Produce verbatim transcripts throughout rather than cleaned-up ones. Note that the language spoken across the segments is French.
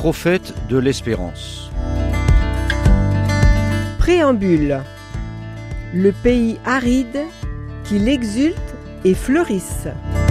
prophètes de l'espérance. Préambule. Le pays aride qu'il exulte et fleurisse.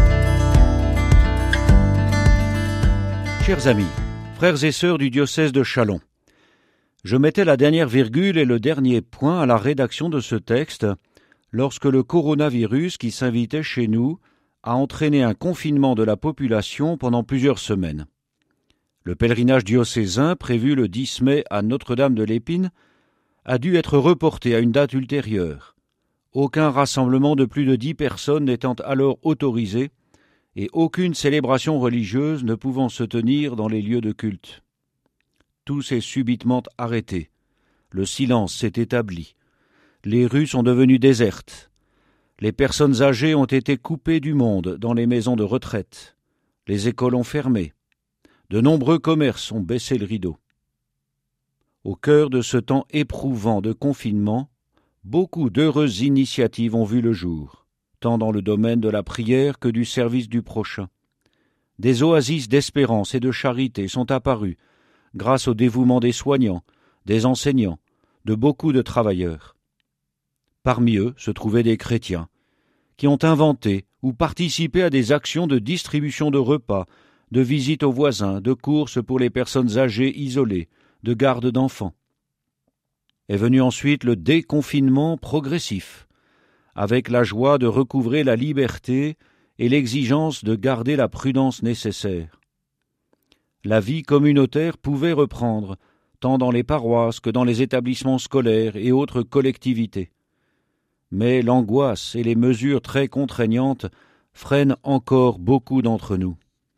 Chers amis, frères et sœurs du diocèse de Châlons, je mettais la dernière virgule et le dernier point à la rédaction de ce texte lorsque le coronavirus qui s'invitait chez nous a entraîné un confinement de la population pendant plusieurs semaines. Le pèlerinage diocésain, prévu le dix mai à Notre-Dame de l'Épine, a dû être reporté à une date ultérieure, aucun rassemblement de plus de dix personnes n'étant alors autorisé et aucune célébration religieuse ne pouvant se tenir dans les lieux de culte. Tout s'est subitement arrêté, le silence s'est établi, les rues sont devenues désertes, les personnes âgées ont été coupées du monde dans les maisons de retraite, les écoles ont fermé, de nombreux commerces ont baissé le rideau. Au cœur de ce temps éprouvant de confinement, beaucoup d'heureuses initiatives ont vu le jour, tant dans le domaine de la prière que du service du prochain. Des oasis d'espérance et de charité sont apparues grâce au dévouement des soignants, des enseignants, de beaucoup de travailleurs. Parmi eux se trouvaient des chrétiens qui ont inventé ou participé à des actions de distribution de repas, de visites aux voisins, de courses pour les personnes âgées isolées, de garde d'enfants. Est venu ensuite le déconfinement progressif, avec la joie de recouvrer la liberté et l'exigence de garder la prudence nécessaire. La vie communautaire pouvait reprendre, tant dans les paroisses que dans les établissements scolaires et autres collectivités. Mais l'angoisse et les mesures très contraignantes freinent encore beaucoup d'entre nous.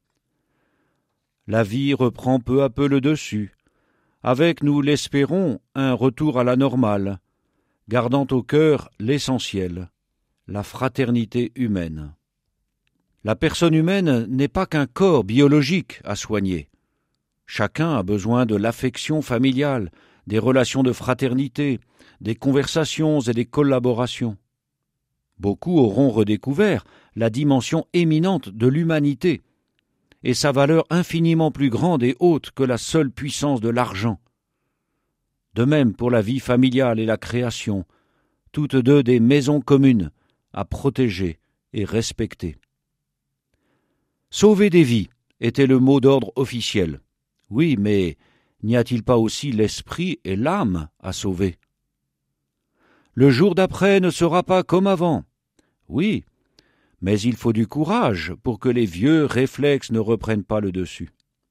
La vie reprend peu à peu le dessus, avec, nous l'espérons, un retour à la normale, gardant au cœur l'essentiel, la fraternité humaine. La personne humaine n'est pas qu'un corps biologique à soigner. Chacun a besoin de l'affection familiale, des relations de fraternité, des conversations et des collaborations. Beaucoup auront redécouvert la dimension éminente de l'humanité et sa valeur infiniment plus grande et haute que la seule puissance de l'argent. De même pour la vie familiale et la création, toutes deux des maisons communes à protéger et respecter. Sauver des vies était le mot d'ordre officiel. Oui, mais n'y a-t-il pas aussi l'esprit et l'âme à sauver? Le jour d'après ne sera pas comme avant. Oui, mais il faut du courage pour que les vieux réflexes ne reprennent pas le dessus.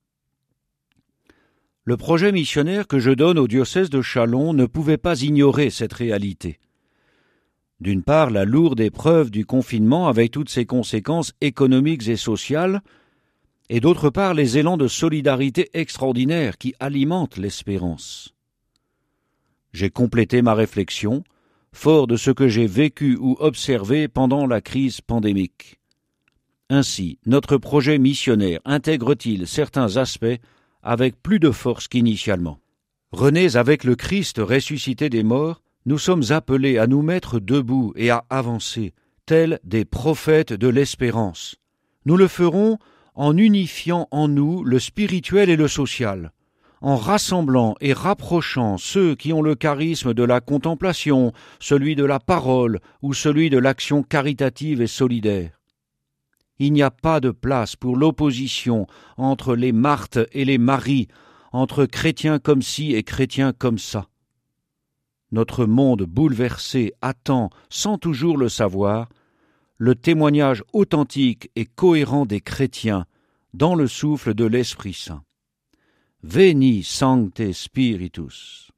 Le projet missionnaire que je donne au diocèse de Châlons ne pouvait pas ignorer cette réalité. D'une part, la lourde épreuve du confinement avec toutes ses conséquences économiques et sociales, et d'autre part les élans de solidarité extraordinaires qui alimentent l'espérance. J'ai complété ma réflexion, fort de ce que j'ai vécu ou observé pendant la crise pandémique. Ainsi, notre projet missionnaire intègre-t-il certains aspects avec plus de force qu'initialement. Renés avec le Christ ressuscité des morts, nous sommes appelés à nous mettre debout et à avancer, tels des prophètes de l'espérance. Nous le ferons en unifiant en nous le spirituel et le social, en rassemblant et rapprochant ceux qui ont le charisme de la contemplation, celui de la parole ou celui de l'action caritative et solidaire. Il n'y a pas de place pour l'opposition entre les Marthe et les Marie, entre chrétiens comme ci et chrétiens comme ça. Notre monde bouleversé attend, sans toujours le savoir, le témoignage authentique et cohérent des chrétiens dans le souffle de l'Esprit Saint. Veni Sancte Spiritus.